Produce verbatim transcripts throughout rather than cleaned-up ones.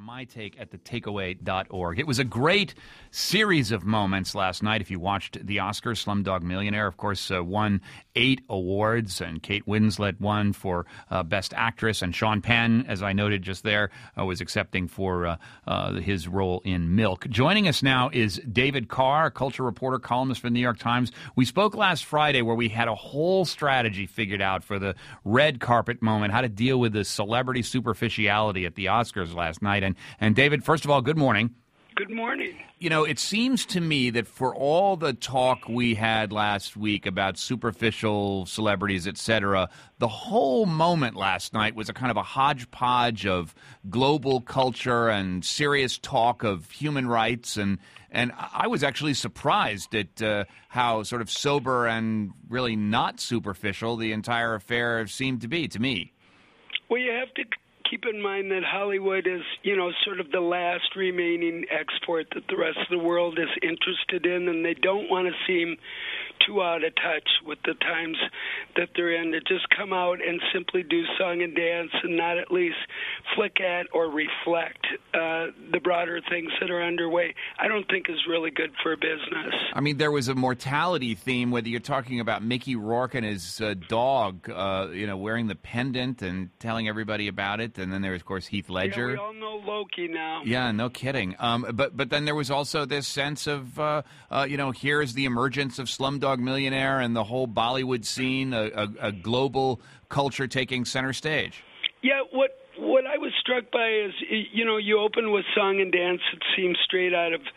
my take at the takeaway dot org. It was a great series of moments last night. If you watched the Oscars, Slumdog Millionaire, of course, uh, won eight awards, and Kate Winslet won for uh, Best Actress, and Sean Penn, as I noted just there, uh, was accepting for uh, uh, his role in Milk. Joining us now is David Carr, culture reporter, columnist for the New York Times. We spoke last Friday where we had a whole strategy figured out for the red carpet moment, how to deal with the celebrity superficiality at the Oscars last night. And, and David, first of all, good morning. Good morning. You know, it seems to me that for all the talk we had last week about superficial celebrities, et cetera, the whole moment last night was a kind of a hodgepodge of global culture and serious talk of human rights. And, and I was actually surprised at uh, how sort of sober and really not superficial the entire affair seemed to be, to me. Well, you have to keep in mind that Hollywood is, you know, sort of the last remaining export that the rest of the world is interested in, and they don't want to seem too out of touch with the times that they're in, to just come out and simply do song and dance and not at least flick at or reflect uh, the broader things that are underway, I don't think is really good for business. I mean, there was a mortality theme, whether you're talking about Mickey Rourke and his uh, dog, uh, you know, wearing the pendant and telling everybody about it, and then there was, of course, Heath Ledger. Yeah, we all know Loki now. Yeah, no kidding. Um, but but then there was also this sense of, uh, uh, you know, here's the emergence of Slumdog Millionaire and the whole Bollywood scene, a, a, a global culture taking center stage. Yeah, what what I was struck by is, you know, you open with song and dance. It seems straight out of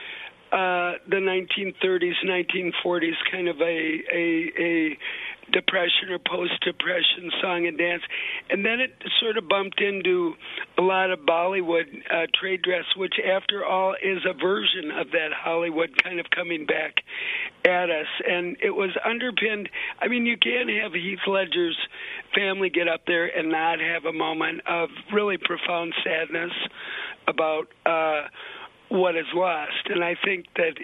uh, the nineteen thirties, nineteen forties, kind of a a, a depression or post-depression song and dance. And then it sort of bumped into a lot of Bollywood uh, trade dress, which after all is a version of that Hollywood kind of coming back at us. And it was underpinned, I mean, you can't have Heath Ledger's family get up there and not have a moment of really profound sadness about uh what is lost. And I think that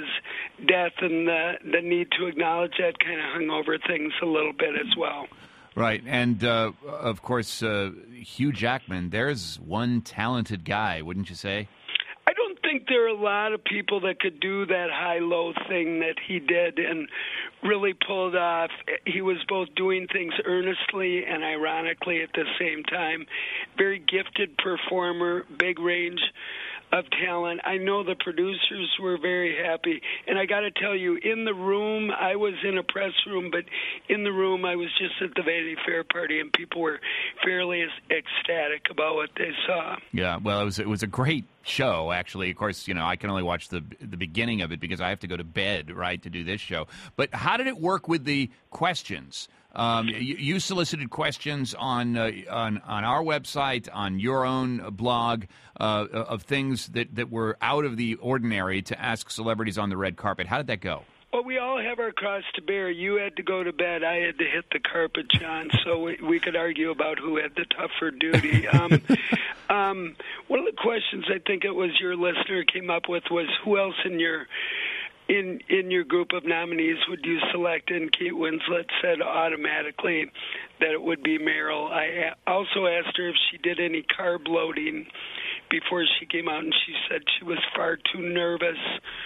his death and the, the need to acknowledge that kind of hung over things a little bit as well. Right. And, uh, of course, uh, Hugh Jackman, there's one talented guy, wouldn't you say? I don't think there are a lot of people that could do that high-low thing that he did and really pulled off. He was both doing things earnestly and ironically at the same time. Very gifted performer, big range of talent. I know the producers were very happy. And I got to tell you, in the room, I was in a press room, but in the room, I was just at the Vanity Fair party, and people were fairly ecstatic about what they saw. Yeah, well, it was it was a great show, actually. Of course, you know, I can only watch the the beginning of it because I have to go to bed, right, to do this show. But how did it work with the questions? Um, you, you solicited questions on, uh, on on our website, on your own blog, uh, of things that, that were out of the ordinary to ask celebrities on the red carpet. How did that go? Well, we all have our cross to bear. You had to go to bed. I had to hit the carpet, John, so we, we could argue about who had the tougher duty. Um, um, one of the questions I think it was your listener came up with was, who else in your in in your group of nominees would you select? And Kate Winslet said automatically that it would be Meryl. I also asked her if she did any carb loading before she came out, and she said she was far too nervous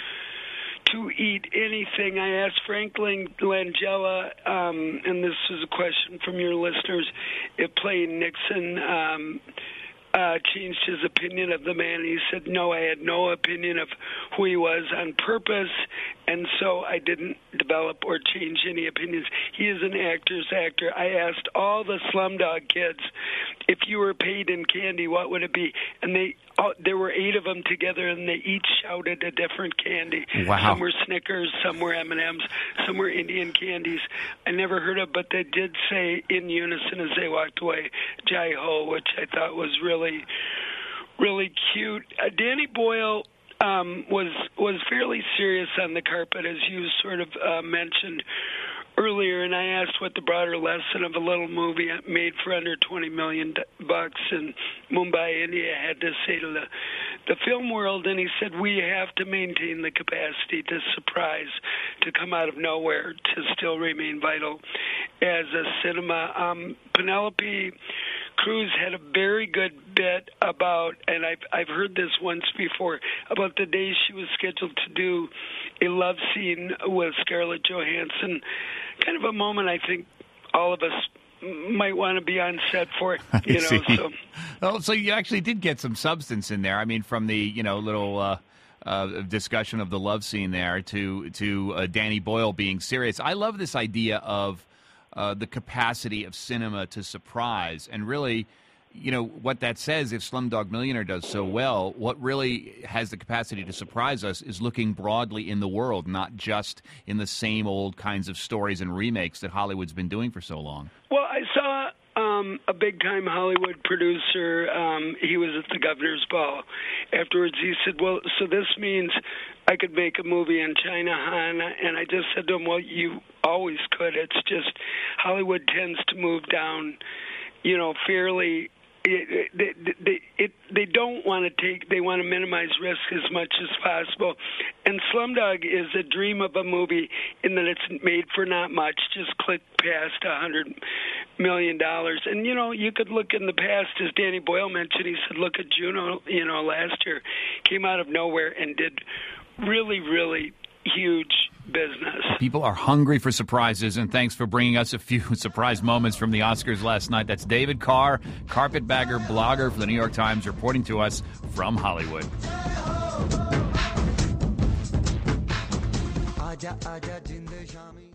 to eat anything. I asked Frank Langella, um, and this is a question from your listeners, if playing Nixon um, uh, changed his opinion of the man. He said, no, I had no opinion of who he was on purpose, and so I didn't develop or change any opinions. He is an actor's actor. I asked all the Slumdog kids, if you were paid in candy, what would it be? And they Oh, there were eight of them together, and they each shouted a different candy. Wow. Some were Snickers, some were M and M's, some were Indian candies. I never heard of, but they did say in unison as they walked away, Jai Ho, which I thought was really, really cute. Uh, Danny Boyle um, was was fairly serious on the carpet, as you sort of uh, mentioned earlier, and I asked what the broader lesson of a little movie made for under twenty million bucks in Mumbai, India, had to say to the the film world, and he said, we have to maintain the capacity to surprise, to come out of nowhere, to still remain vital as a cinema. Um, Penelope Cruise had a very good bit about, and I've I've heard this once before, about the day she was scheduled to do a love scene with Scarlett Johansson. Kind of a moment I think all of us might want to be on set for, you know. See. So, oh, so you actually did get some substance in there. I mean, from the you know little uh, uh, discussion of the love scene there to to uh, Danny Boyle being serious. I love this idea of uh, the capacity of cinema to surprise, and really, you know, what that says. If Slumdog Millionaire does so well, what really has the capacity to surprise us is looking broadly in the world, not just in the same old kinds of stories and remakes that Hollywood's been doing for so long. Well, I saw um, a big-time Hollywood producer. Um, he was at the Governor's Ball. Afterwards, he said, well, so this means I could make a movie in China, Han? And I just said to him, well, you always could. It's just Hollywood tends to move down, you know, fairly. It, they, they, it, they don't want to take, they want to minimize risk as much as possible. And Slumdog is a dream of a movie in that it's made for not much, just click past a hundred million dollars. And, you know, you could look in the past, as Danny Boyle mentioned, he said, look at Juno, you know, last year, came out of nowhere and did really, really huge business. People are hungry for surprises, and thanks for bringing us a few surprise moments from the Oscars last night. That's David Carr, carpetbagger, blogger for the New York Times, reporting to us from Hollywood. Aja, aja,